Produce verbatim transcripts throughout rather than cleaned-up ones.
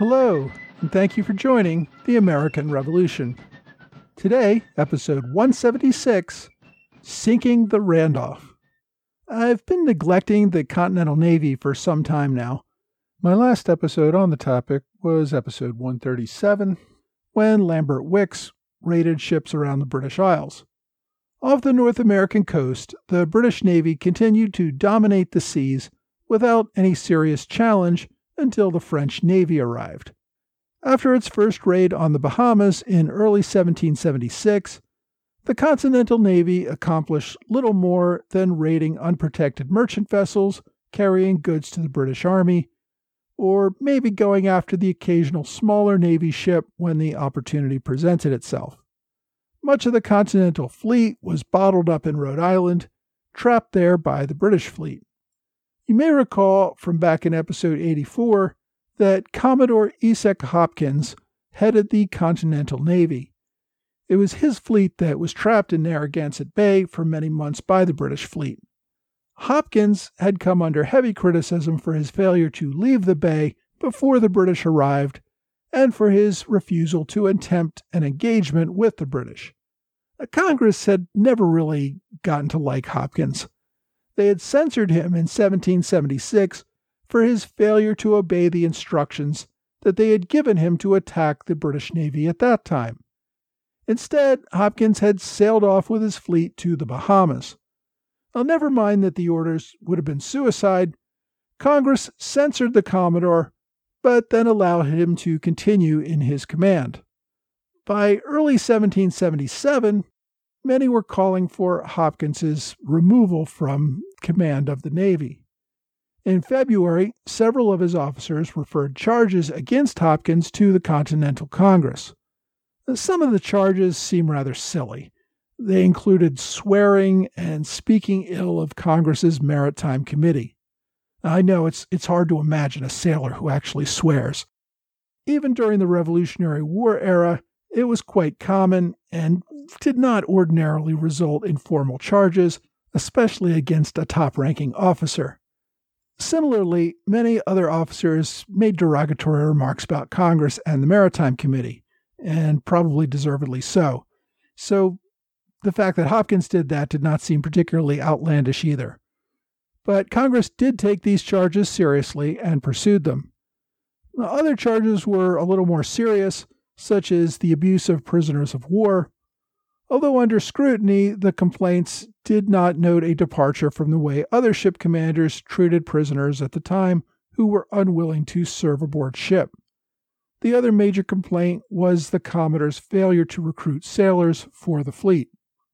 Hello, and thank you for joining the American Revolution. Today, episode one seventy-six, Sinking the Randolph. I've been neglecting the Continental Navy for some time now. My last episode on the topic was episode one thirty-seven, when Lambert Wickes raided ships around the British Isles. Off the North American coast, the British Navy continued to dominate the seas without any serious challenge until the French Navy arrived. After its first raid on the Bahamas in early seventeen seventy-six, the Continental Navy accomplished little more than raiding unprotected merchant vessels carrying goods to the British Army, or maybe going after the occasional smaller Navy ship when the opportunity presented itself. Much of the Continental Fleet was bottled up in Rhode Island, trapped there by the British fleet. You may recall from back in episode eighty-four that Commodore Esek Hopkins headed the Continental Navy. It was his fleet that was trapped in Narragansett Bay for many months by the British fleet. Hopkins had come under heavy criticism for his failure to leave the bay before the British arrived and for his refusal to attempt an engagement with the British. Congress had never really gotten to like Hopkins. They had censored him in seventeen seventy-six for his failure to obey the instructions that they had given him to attack the British Navy at that time. Instead, Hopkins had sailed off with his fleet to the Bahamas. Now, never mind that the orders would have been suicide, Congress censored the Commodore, but then allowed him to continue in his command. By early seventeen seventy-seven, many were calling for Hopkins's removal from command of the Navy. In February, several of his officers referred charges against Hopkins to the Continental Congress. Some of the charges seem rather silly. They included swearing and speaking ill of Congress's Maritime Committee. I know it's it's hard to imagine a sailor who actually swears. Even during the Revolutionary War era, it was quite common and did not ordinarily result in formal charges, especially against a top-ranking officer. Similarly, many other officers made derogatory remarks about Congress and the Maritime Committee, and probably deservedly so. So the fact that Hopkins did that did not seem particularly outlandish either. But Congress did take these charges seriously and pursued them. Other charges were a little more serious, such as the abuse of prisoners of war, although under scrutiny, the complaints did not note a departure from the way other ship commanders treated prisoners at the time who were unwilling to serve aboard ship. The other major complaint was the Commodore's failure to recruit sailors for the fleet.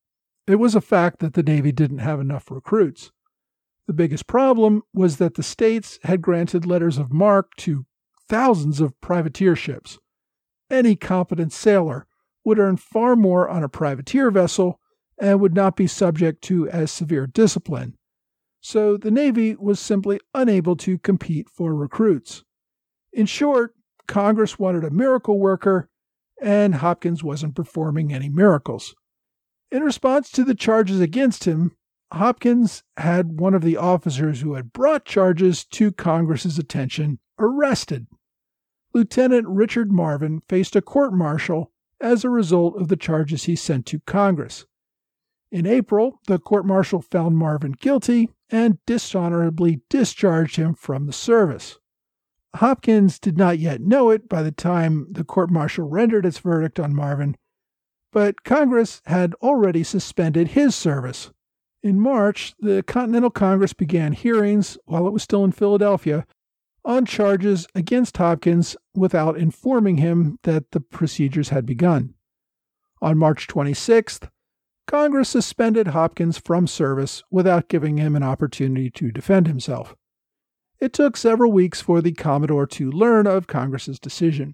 It was a fact that the Navy didn't have enough recruits. The biggest problem was that the states had granted letters of marque to thousands of privateer ships. Any competent sailor would earn far more on a privateer vessel and would not be subject to as severe discipline. So the Navy was simply unable to compete for recruits. In short, Congress wanted a miracle worker, and Hopkins wasn't performing any miracles. In response to the charges against him, Hopkins had one of the officers who had brought charges to Congress's attention arrested. Lieutenant Richard Marvin faced a court-martial as a result of the charges he sent to Congress. In April, the court-martial found Marvin guilty and dishonorably discharged him from the service. Hopkins did not yet know it by the time the court-martial rendered its verdict on Marvin, but Congress had already suspended his service. In March, the Continental Congress began hearings, while it was still in Philadelphia, on charges against Hopkins without informing him that the procedures had begun. On March twenty-sixth, Congress suspended Hopkins from service without giving him an opportunity to defend himself. It took several weeks for the Commodore to learn of Congress's decision.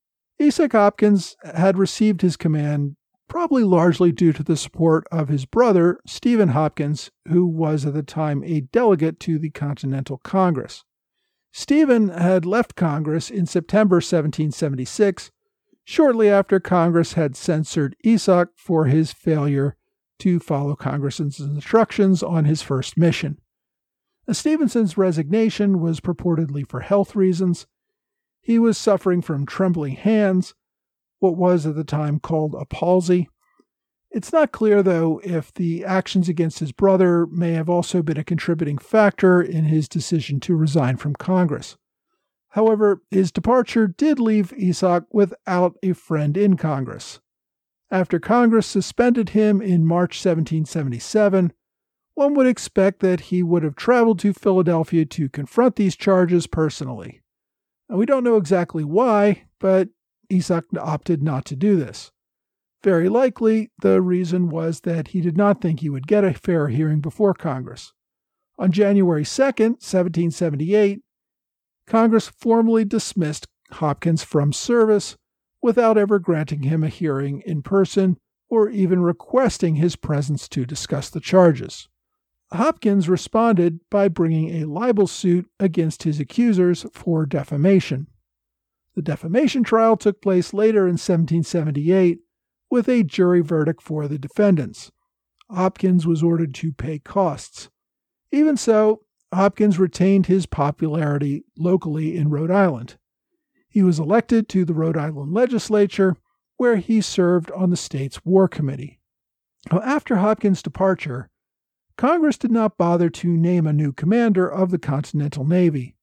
Esek Hopkins had received his command probably largely due to the support of his brother, Stephen Hopkins, who was at the time a delegate to the Continental Congress. Stephen had left Congress in September seventeen seventy-six, shortly after Congress had censored Esek for his failure to follow Congress's instructions on his first mission. Stevenson's resignation was purportedly for health reasons. He was suffering from trembling hands, what was at the time called a palsy. It's not clear, though, if the actions against his brother may have also been a contributing factor in his decision to resign from Congress. However, his departure did leave Isaac without a friend in Congress. After Congress suspended him in March seventeen seventy-seven, one would expect that he would have traveled to Philadelphia to confront these charges personally. Now, we don't know exactly why, but Isaac opted not to do this. Very likely, the reason was that he did not think he would get a fair hearing before Congress. On January second, seventeen seventy-eight, Congress formally dismissed Hopkins from service without ever granting him a hearing in person or even requesting his presence to discuss the charges. Hopkins responded by bringing a libel suit against his accusers for defamation. The defamation trial took place later in seventeen seventy-eight with a jury verdict for the defendants. Hopkins was ordered to pay costs. Even so, Hopkins retained his popularity locally in Rhode Island. He was elected to the Rhode Island legislature, where he served on the state's war committee. Now, after Hopkins' departure, Congress did not bother to name a new commander of the Continental Navy.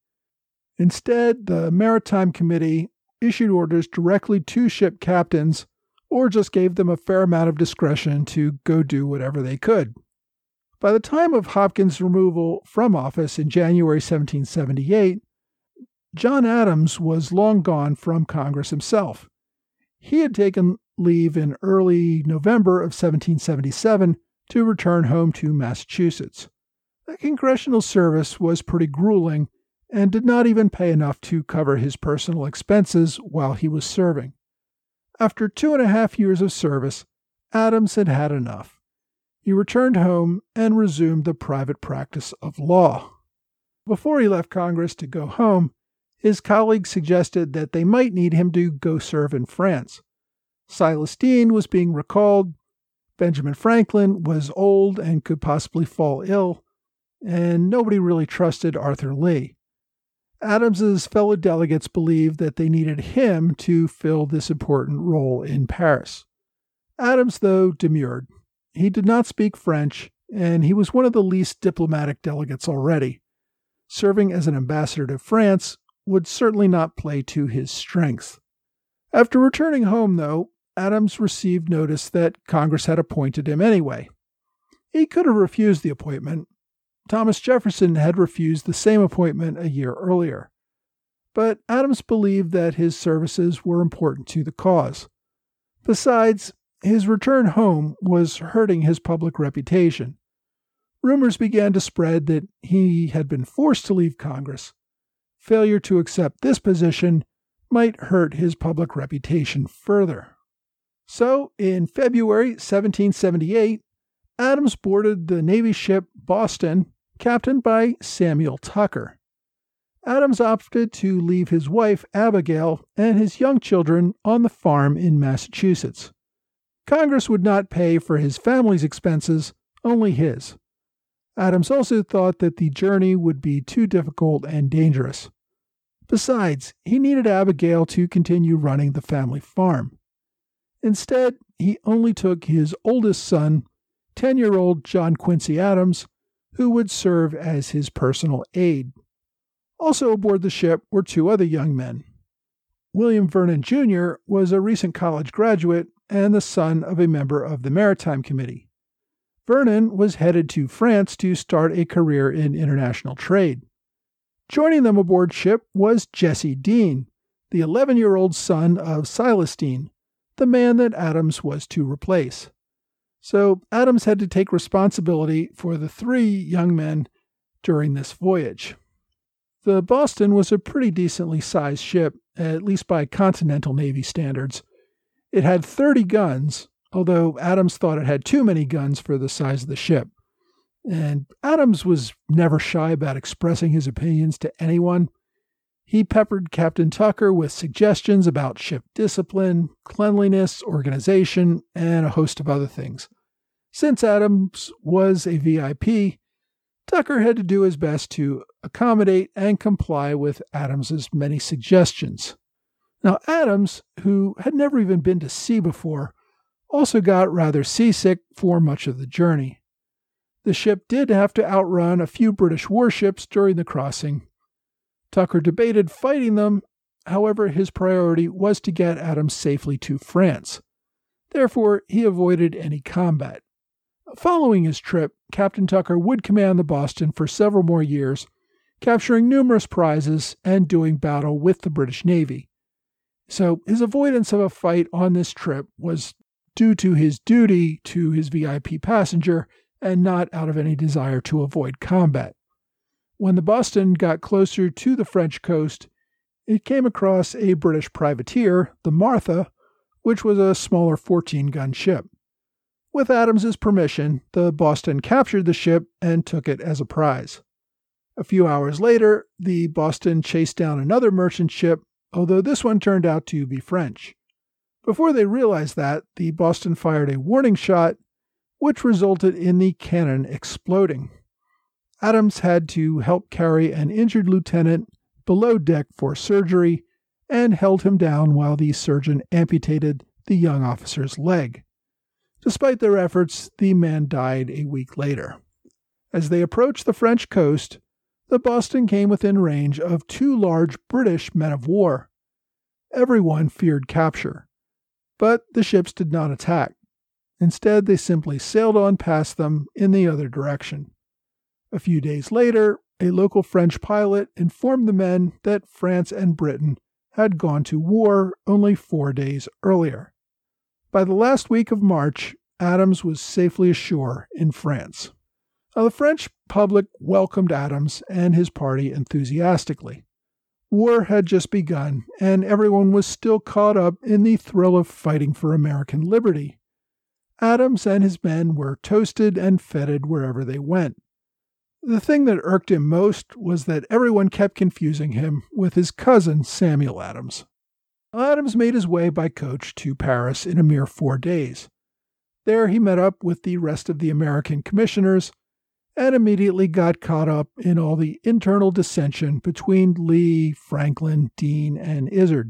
Instead, the Maritime Committee issued orders directly to ship captains or just gave them a fair amount of discretion to go do whatever they could. By the time of Hopkins' removal from office in January seventeen seventy-eight, John Adams was long gone from Congress himself. He had taken leave in early November of seventeen seventy-seven to return home to Massachusetts. The congressional service was pretty grueling and did not even pay enough to cover his personal expenses while he was serving. After two and a half years of service, Adams had had enough. He returned home and resumed the private practice of law. Before he left Congress to go home, his colleagues suggested that they might need him to go serve in France. Silas Deane was being recalled, Benjamin Franklin was old and could possibly fall ill, and nobody really trusted Arthur Lee. Adams's fellow delegates believed that they needed him to fill this important role in Paris. Adams, though, demurred. He did not speak French, and he was one of the least diplomatic delegates already. Serving as an ambassador to France would certainly not play to his strengths. After returning home, though, Adams received notice that Congress had appointed him anyway. He could have refused the appointment. Thomas Jefferson had refused the same appointment a year earlier. But Adams believed that his services were important to the cause. Besides, his return home was hurting his public reputation. Rumors began to spread that he had been forced to leave Congress. Failure to accept this position might hurt his public reputation further. So, in February seventeen seventy-eight, Adams boarded the Navy ship Boston, captained by Samuel Tucker. Adams opted to leave his wife, Abigail, and his young children on the farm in Massachusetts. Congress would not pay for his family's expenses, only his. Adams also thought that the journey would be too difficult and dangerous. Besides, he needed Abigail to continue running the family farm. Instead, he only took his oldest son, ten-year-old John Quincy Adams, who would serve as his personal aide. Also aboard the ship were two other young men. William Vernon Junior was a recent college graduate and the son of a member of the Maritime Committee. Vernon was headed to France to start a career in international trade. Joining them aboard ship was Jesse Deane, the eleven-year-old son of Silas Deane, the man that Adams was to replace. So Adams had to take responsibility for the three young men during this voyage. The Boston was a pretty decently sized ship, at least by Continental Navy standards. It had thirty guns, although Adams thought it had too many guns for the size of the ship. And Adams was never shy about expressing his opinions to anyone. He peppered Captain Tucker with suggestions about ship discipline, cleanliness, organization, and a host of other things. Since Adams was a V I P, Tucker had to do his best to accommodate and comply with Adams's many suggestions. Now, Adams, who had never even been to sea before, also got rather seasick for much of the journey. The ship did have to outrun a few British warships during the crossing. Tucker debated fighting them, however, his priority was to get Adams safely to France. Therefore, he avoided any combat. Following his trip, Captain Tucker would command the Boston for several more years, capturing numerous prizes and doing battle with the British Navy. So his avoidance of a fight on this trip was due to his duty to his V I P passenger and not out of any desire to avoid combat. When the Boston got closer to the French coast, it came across a British privateer, the Martha, which was a smaller fourteen-gun ship. With Adams's permission, the Boston captured the ship and took it as a prize. A few hours later, the Boston chased down another merchant ship, although this one turned out to be French. Before they realized that, the Boston fired a warning shot, which resulted in the cannon exploding. Adams had to help carry an injured lieutenant below deck for surgery and held him down while the surgeon amputated the young officer's leg. Despite their efforts, the man died a week later. As they approached the French coast, the Boston came within range of two large British men-of-war. Everyone feared capture, but the ships did not attack. Instead, they simply sailed on past them in the other direction. A few days later, a local French pilot informed the men that France and Britain had gone to war only four days earlier. By the last week of March, Adams was safely ashore in France. Now, the French public welcomed Adams and his party enthusiastically. War had just begun, and everyone was still caught up in the thrill of fighting for American liberty. Adams and his men were toasted and feted wherever they went. The thing that irked him most was that everyone kept confusing him with his cousin Samuel Adams. Adams made his way by coach to Paris in a mere four days. There he met up with the rest of the American commissioners and immediately got caught up in all the internal dissension between Lee, Franklin, Dean, and Izard.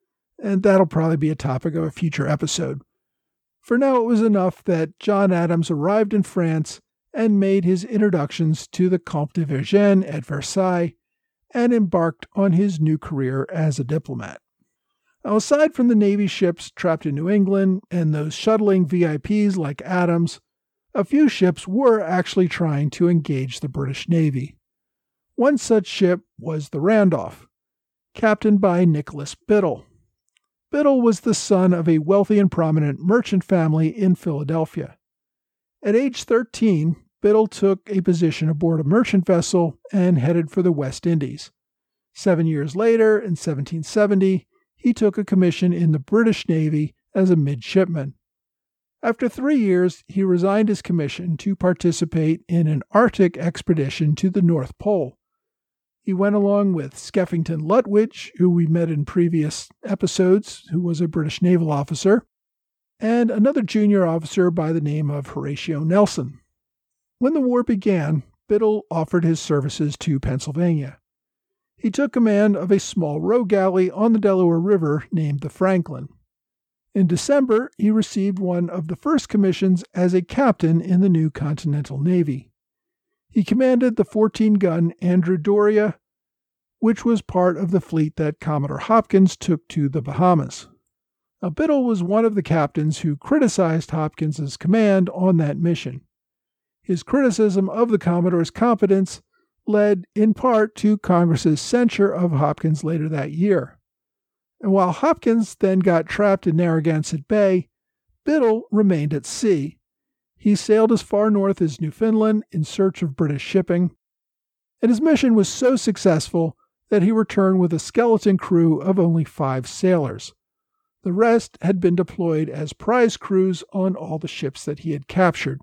And that'll probably be a topic of a future episode. For now, it was enough that John Adams arrived in France and made his introductions to the Comte de Vergennes at Versailles and embarked on his new career as a diplomat. Now, aside from the Navy ships trapped in New England and those shuttling V I Ps like Adams, a few ships were actually trying to engage the British Navy. One such ship was the Randolph, captained by Nicholas Biddle. Biddle was the son of a wealthy and prominent merchant family in Philadelphia. At age thirteen, Biddle took a position aboard a merchant vessel and headed for the West Indies. Seven years later, in seventeen seventy, he took a commission in the British Navy as a midshipman. After three years, he resigned his commission to participate in an Arctic expedition to the North Pole. He went along with Skeffington Lutwidge, who we met in previous episodes, who was a British naval officer, and another junior officer by the name of Horatio Nelson. When the war began, Biddle offered his services to Pennsylvania. He took command of a small row galley on the Delaware River named the Franklin. In December, he received one of the first commissions as a captain in the new Continental Navy. He commanded the fourteen-gun Andrew Doria, which was part of the fleet that Commodore Hopkins took to the Bahamas. Now, Biddle was one of the captains who criticized Hopkins's command on that mission. His criticism of the Commodore's competence led in part to Congress's censure of Hopkins later that year. And while Hopkins then got trapped in Narragansett Bay, Biddle remained at sea. He sailed as far north as Newfoundland in search of British shipping, and his mission was so successful that he returned with a skeleton crew of only five sailors. The rest had been deployed as prize crews on all the ships that he had captured.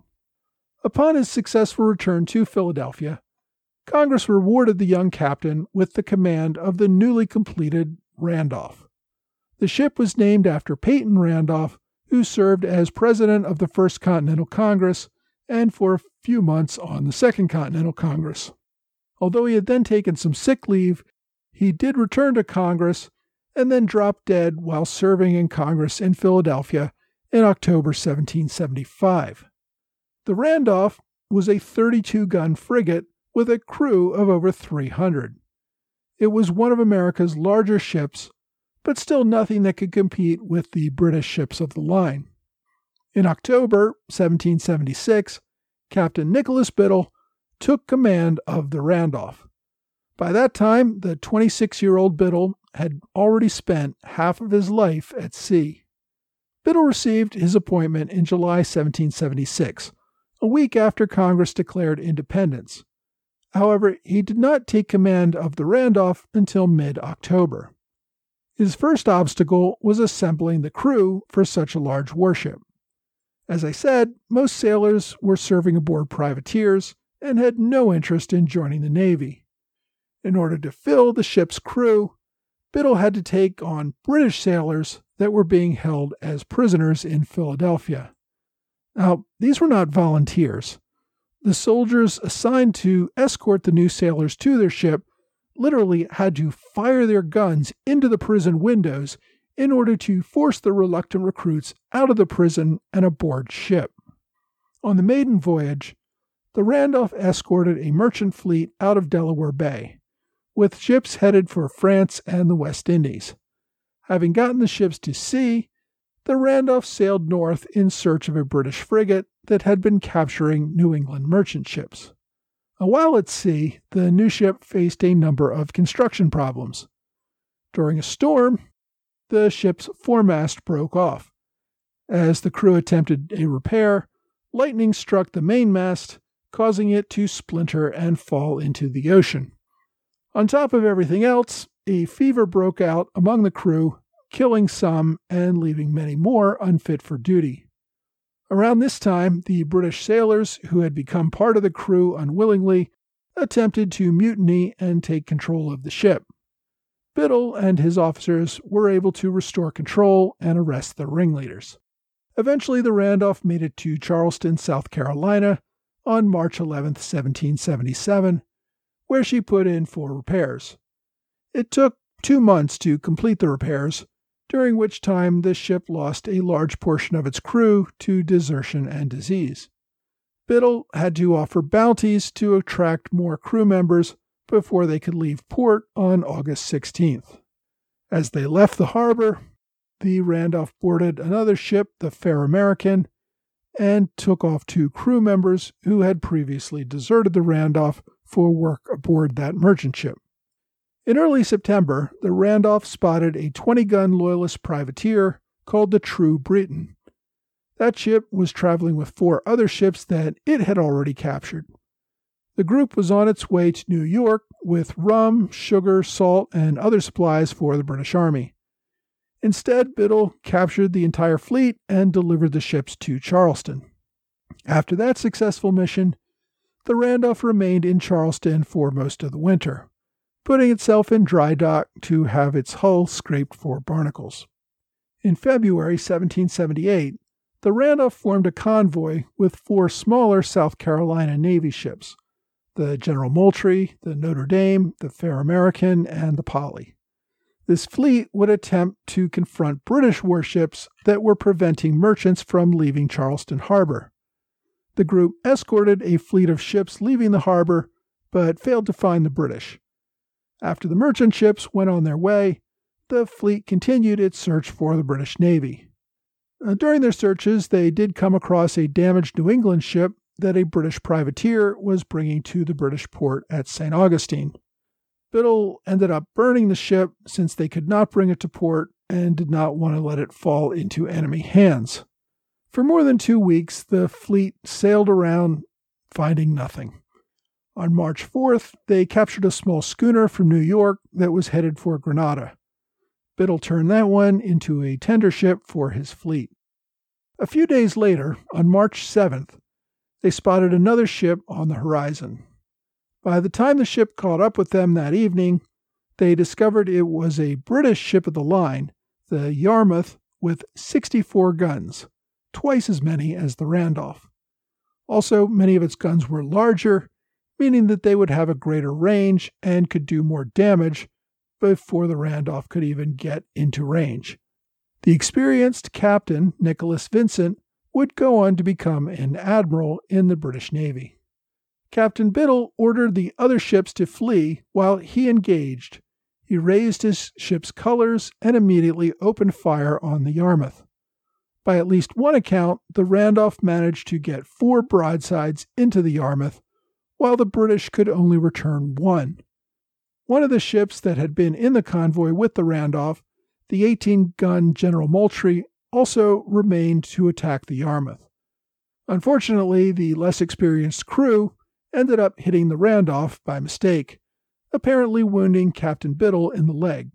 Upon his successful return to Philadelphia, Congress rewarded the young captain with the command of the newly completed Randolph. The ship was named after Peyton Randolph, who served as president of the First Continental Congress and for a few months on the Second Continental Congress. Although he had then taken some sick leave, he did return to Congress and then dropped dead while serving in Congress in Philadelphia in October seventeen seventy-five. The Randolph was a thirty-two gun frigate with a crew of over three hundred. It was one of America's larger ships, but still nothing that could compete with the British ships of the line. In October seventeen seventy-six, Captain Nicholas Biddle took command of the Randolph. By that time, the twenty-six-year-old Biddle had already spent half of his life at sea. Biddle received his appointment in July seventeen seventy-six, a week after Congress declared independence. However, he did not take command of the Randolph until mid-October. His first obstacle was assembling the crew for such a large warship. As I said, most sailors were serving aboard privateers and had no interest in joining the Navy. In order to fill the ship's crew, Biddle had to take on British sailors that were being held as prisoners in Philadelphia. Now, these were not volunteers. The soldiers assigned to escort the new sailors to their ship literally had to fire their guns into the prison windows in order to force the reluctant recruits out of the prison and aboard ship. On the maiden voyage, the Randolph escorted a merchant fleet out of Delaware Bay, with ships headed for France and the West Indies. Having gotten the ships to sea, the Randolph sailed north in search of a British frigate that had been capturing New England merchant ships. While at sea, the new ship faced a number of construction problems. During a storm, the ship's foremast broke off. As the crew attempted a repair, lightning struck the mainmast, causing it to splinter and fall into the ocean. On top of everything else, a fever broke out among the crew, killing some and leaving many more unfit for duty. Around this time, the British sailors, who had become part of the crew unwillingly, attempted to mutiny and take control of the ship. Biddle and his officers were able to restore control and arrest the ringleaders. Eventually, the Randolph made it to Charleston, South Carolina, on March eleventh, seventeen seventy-seven, where she put in for repairs. It took two months to complete the repairs, during which time the ship lost a large portion of its crew to desertion and disease. Biddle had to offer bounties to attract more crew members before they could leave port on August sixteenth. As they left the harbor, the Randolph boarded another ship, the Fair American, and took off two crew members who had previously deserted the Randolph for work aboard that merchant ship. In early September, the Randolph spotted a twenty-gun Loyalist privateer called the True Briton. That ship was traveling with four other ships that it had already captured. The group was on its way to New York with rum, sugar, salt, and other supplies for the British Army. Instead, Biddle captured the entire fleet and delivered the ships to Charleston. After that successful mission, the Randolph remained in Charleston for most of the winter, putting itself in dry dock to have its hull scraped for barnacles. In February seventeen seventy-eight, the Randolph formed a convoy with four smaller South Carolina Navy ships, the General Moultrie, the Notre Dame, the Fair American, and the Polly. This fleet would attempt to confront British warships that were preventing merchants from leaving Charleston Harbor. The group escorted a fleet of ships leaving the harbor, but failed to find the British. After the merchant ships went on their way, the fleet continued its search for the British Navy. Uh, during their searches, they did come across a damaged New England ship that a British privateer was bringing to the British port at Saint Augustine. Biddle ended up burning the ship since they could not bring it to port and did not want to let it fall into enemy hands. For more than two weeks, the fleet sailed around, finding nothing. On March fourth, they captured a small schooner from New York that was headed for Grenada. Biddle turned that one into a tender ship for his fleet. A few days later, on March seventh, they spotted another ship on the horizon. By the time the ship caught up with them that evening, they discovered it was a British ship of the line, the Yarmouth, with sixty-four guns, twice as many as the Randolph. Also, many of its guns were larger, meaning that they would have a greater range and could do more damage before the Randolph could even get into range. The experienced captain, Nicholas Vincent, would go on to become an admiral in the British Navy. Captain Biddle ordered the other ships to flee while he engaged. He raised his ship's colors and immediately opened fire on the Yarmouth. By at least one account, the Randolph managed to get four broadsides into the Yarmouth, while the British could only return one. One of the ships that had been in the convoy with the Randolph, the eighteen-gun General Moultrie, also remained to attack the Yarmouth. Unfortunately, the less experienced crew ended up hitting the Randolph by mistake, apparently wounding Captain Biddle in the leg.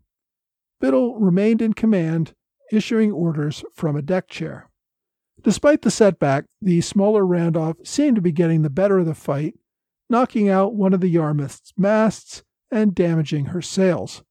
Biddle remained in command, issuing orders from a deck chair. Despite the setback, the smaller Randolph seemed to be getting the better of the fight, knocking out one of the Yarmouth's masts and damaging her sails.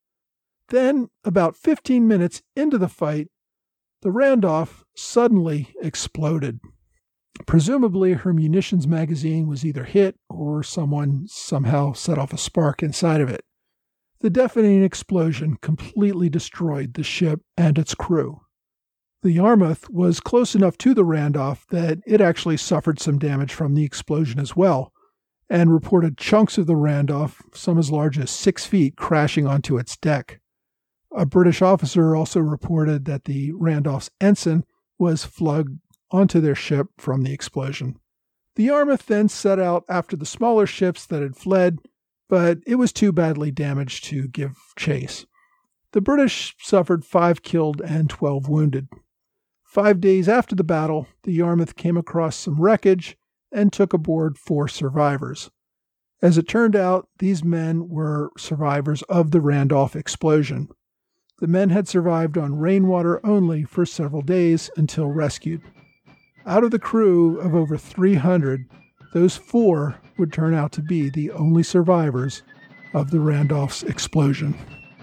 Then, about fifteen minutes into the fight, the Randolph suddenly exploded. Presumably, her munitions magazine was either hit or someone somehow set off a spark inside of it. The deafening explosion completely destroyed the ship and its crew. The Yarmouth was close enough to the Randolph that it actually suffered some damage from the explosion as well, and reported chunks of the Randolph, some as large as six feet, crashing onto its deck. A British officer also reported that the Randolph's ensign was flogged onto their ship from the explosion. The Yarmouth then set out after the smaller ships that had fled, but it was too badly damaged to give chase. The British suffered five killed and twelve wounded. Five days after the battle, the Yarmouth came across some wreckage and took aboard four survivors. As it turned out, these men were survivors of the Randolph explosion. The men had survived on rainwater only for several days until rescued. Out of the crew of over three hundred, those four would turn out to be the only survivors of the Randolph's explosion.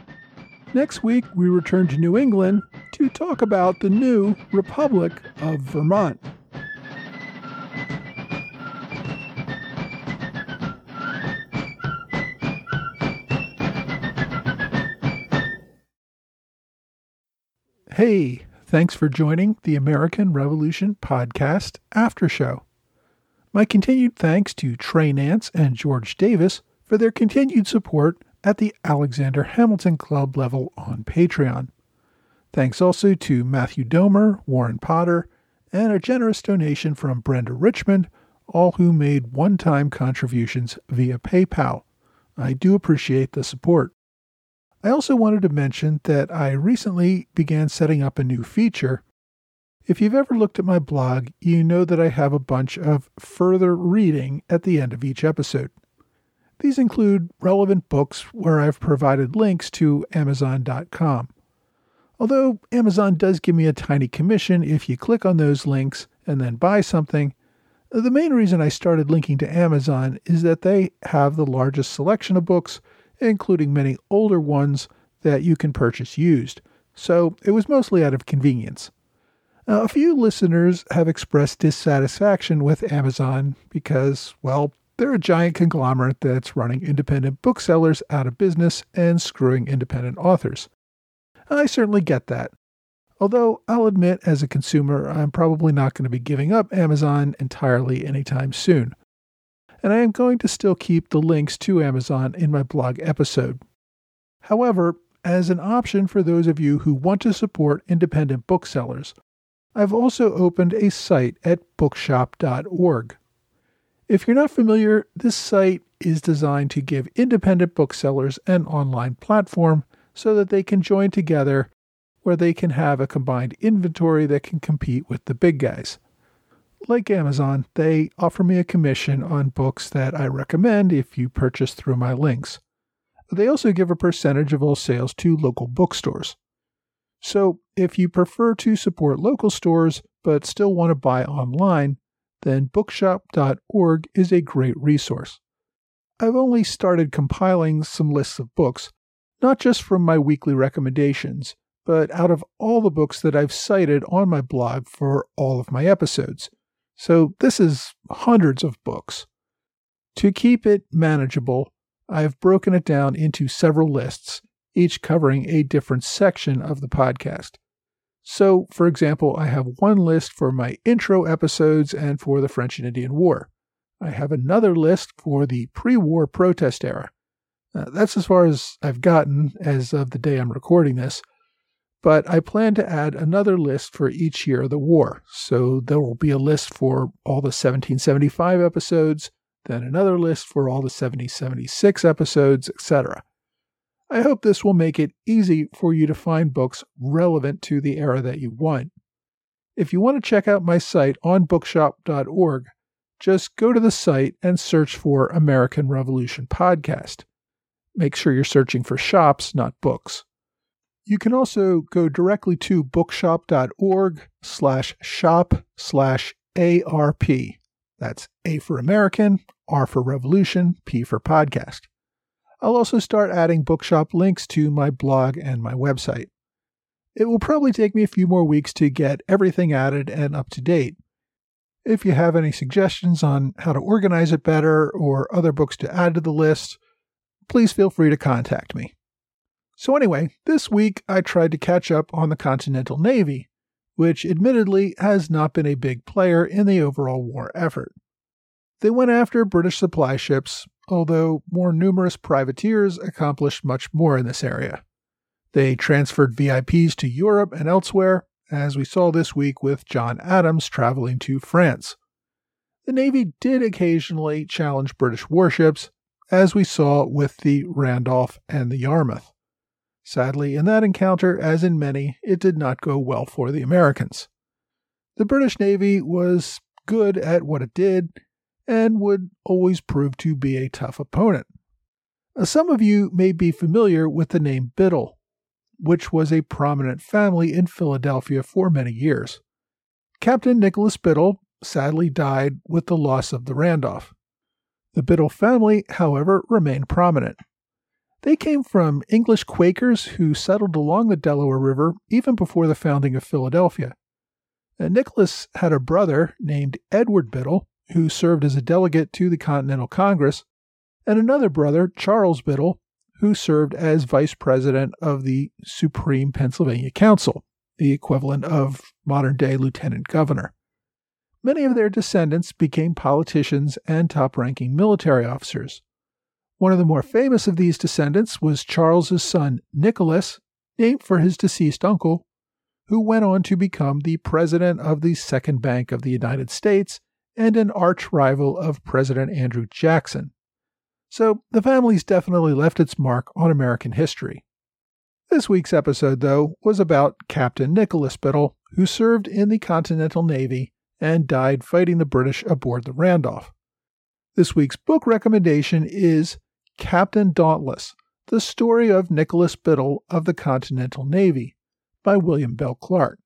Next week, we return to New England to talk about the new Republic of Vermont. Hey, thanks for joining the American Revolution Podcast After Show. My continued thanks to Trey Nance and George Davis for their continued support at the Alexander Hamilton Club level on Patreon. Thanks also to Matthew Domer, Warren Potter, and a generous donation from Brenda Richmond, all who made one-time contributions via PayPal. I do appreciate the support. I also wanted to mention that I recently began setting up a new feature. If you've ever looked at my blog, you know that I have a bunch of further reading at the end of each episode. These include relevant books where I've provided links to Amazon dot com. Although Amazon does give me a tiny commission if you click on those links and then buy something, the main reason I started linking to Amazon is that they have the largest selection of books, including many older ones that you can purchase used, so it was mostly out of convenience. Now, a few listeners have expressed dissatisfaction with Amazon because, well, they're a giant conglomerate that's running independent booksellers out of business and screwing independent authors. I certainly get that. Although I'll admit, as a consumer, I'm probably not going to be giving up Amazon entirely anytime soon. And I am going to still keep the links to Amazon in my blog episode. However, as an option for those of you who want to support independent booksellers, I've also opened a site at bookshop dot org. If you're not familiar, this site is designed to give independent booksellers an online platform so that they can join together where they can have a combined inventory that can compete with the big guys. Like Amazon, they offer me a commission on books that I recommend if you purchase through my links. They also give a percentage of all sales to local bookstores. So if you prefer to support local stores but still want to buy online, then bookshop dot org is a great resource. I've only started compiling some lists of books, not just from my weekly recommendations, but out of all the books that I've cited on my blog for all of my episodes. So this is hundreds of books. To keep it manageable, I've broken it down into several lists, each covering a different section of the podcast. So, for example, I have one list for my intro episodes and for the French and Indian War. I have another list for the pre-war protest era. Uh, that's as far as I've gotten as of the day I'm recording this, but I plan to add another list for each year of the war. So there will be a list for all the seventeen seventy-five episodes, then another list for all the seventeen seventy-six episodes, et cetera. I hope this will make it easy for you to find books relevant to the era that you want. If you want to check out my site on bookshop dot org, just go to the site and search for American Revolution Podcast. Make sure you're searching for shops, not books. You can also go directly to bookshop dot org slash shop slash ARP. That's A for American, R for Revolution, P for Podcast. I'll also start adding bookshop links to my blog and my website. It will probably take me a few more weeks to get everything added and up to date. If you have any suggestions on how to organize it better or other books to add to the list, please feel free to contact me. So anyway, this week I tried to catch up on the Continental Navy, which admittedly has not been a big player in the overall war effort. They went after British supply ships, although more numerous privateers accomplished much more in this area. They transferred V I Ps to Europe and elsewhere, as we saw this week with John Adams traveling to France. The Navy did occasionally challenge British warships, as we saw with the Randolph and the Yarmouth. Sadly, in that encounter, as in many, it did not go well for the Americans. The British Navy was good at what it did, and would always prove to be a tough opponent. Some of you may be familiar with the name Biddle, which was a prominent family in Philadelphia for many years. Captain Nicholas Biddle sadly died with the loss of the Randolph. The Biddle family, however, remained prominent. They came from English Quakers who settled along the Delaware River even before the founding of Philadelphia. And Nicholas had a brother named Edward Biddle, who served as a delegate to the Continental Congress, and another brother, Charles Biddle, who served as vice president of the Supreme Pennsylvania Council, the equivalent of modern-day lieutenant governor. Many of their descendants became politicians and top-ranking military officers. One of the more famous of these descendants was Charles's son, Nicholas, named for his deceased uncle, who went on to become the president of the Second Bank of the United States and an arch-rival of President Andrew Jackson. So the family's definitely left its mark on American history. This week's episode, though, was about Captain Nicholas Biddle, who served in the Continental Navy and died fighting the British aboard the Randolph. This week's book recommendation is Captain Dauntless, The Story of Nicholas Biddle of the Continental Navy, by William Bell Clark.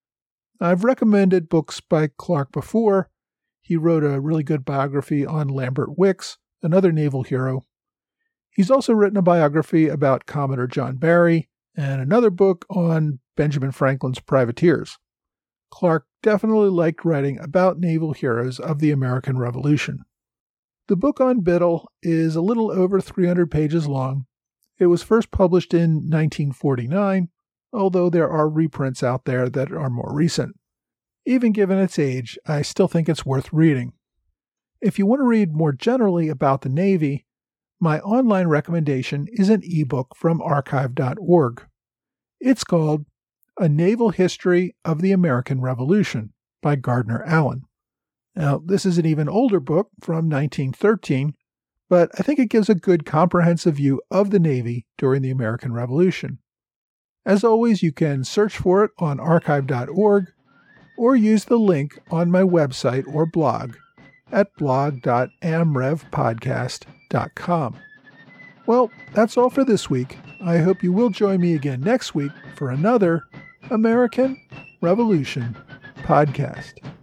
I've recommended books by Clark before. He wrote a really good biography on Lambert Wickes, another naval hero. He's also written a biography about Commodore John Barry and another book on Benjamin Franklin's privateers. Clark definitely liked writing about naval heroes of the American Revolution. The book on Biddle is a little over three hundred pages long. It was first published in nineteen forty-nine, although there are reprints out there that are more recent. Even given its age, I still think it's worth reading. If you want to read more generally about the Navy, my online recommendation is an ebook from archive dot org. It's called A Naval History of the American Revolution by Gardner Allen. Now, this is an even older book from nineteen thirteen, but I think it gives a good comprehensive view of the Navy during the American Revolution. As always, you can search for it on archive dot org or use the link on my website or blog at blog dot amrev podcast dot com. Well, that's all for this week. I hope you will join me again next week for another American Revolution podcast.